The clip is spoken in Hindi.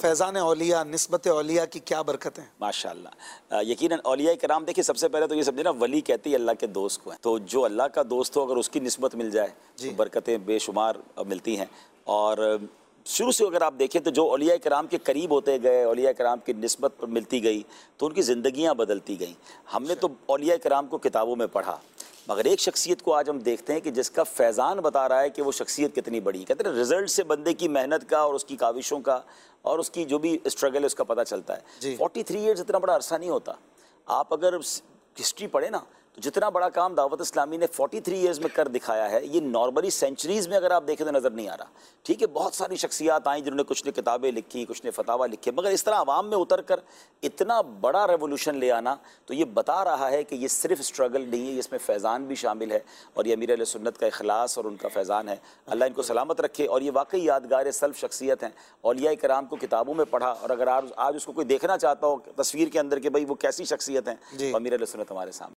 फैज़ान औलिया, निस्बत औलिया की क्या बरकत है? माशाअल्लाह। यकीनन औलिया कराम देखिए, सबसे पहले तो ये समझे ना, वली कहते ही अल्लाह के दोस्त को है। तो जो अल्लाह का दोस्त हो, अगर उसकी निस्बत मिल जाए तो बरकतें बेशुमार मिलती हैं। और शुरू से अगर आप देखें तो जो औलिया कराम के करीब होते गए, औलिया कराम की निस्बत मिलती गई, तो उनकी ज़िंदगियाँ बदलती गईं। हमने तो औलिया कराम को किताबों में पढ़ा, मगर एक शख्सियत को आज हम देखते हैं कि जिसका फैज़ान बता रहा है कि वो शख्सियत कितनी बड़ी है। कहते हैं रिजल्ट से बंदे की मेहनत का और उसकी काविशों का और उसकी जो भी स्ट्रगल है उसका पता चलता है। 43 ईयर्स इतना बड़ा अरसा नहीं होता। आप अगर हिस्ट्री पढ़े ना, तो जितना बड़ा काम दावत इस्लामी ने 43 ईयर्स में कर दिखाया है, ये नॉर्मली सेंचुरीज़ में अगर आप देखें तो नज़र नहीं आ रहा। ठीक है, बहुत सारी शख्सियात आई जिन्होंने कुछ ने किताबें लिखी, कुछ ने फतावा लिखे, मगर इस तरह आवाम में उतर कर इतना बड़ा रेवोल्यूशन ले आना, तो ये बता रहा है कि ये सिर्फ स्ट्रगल नहीं है, इसमें फैज़ान भी शामिल है। और ये अमीर अहले सुन्नत का इखलास और उनका फैज़ान है। अल्लाह इनको सलामत रखे। और ये वाकई यादगार सल्फ़ शख्सियत हैं। औलिया कराम को किताबों में पढ़ा, और अगर आज उसको कोई देखना चाहता हो तस्वीर के अंदर कि भाई वो कैसी शख्सियत हैं, तो अमीर अहले सुन्नत हमारे सामने।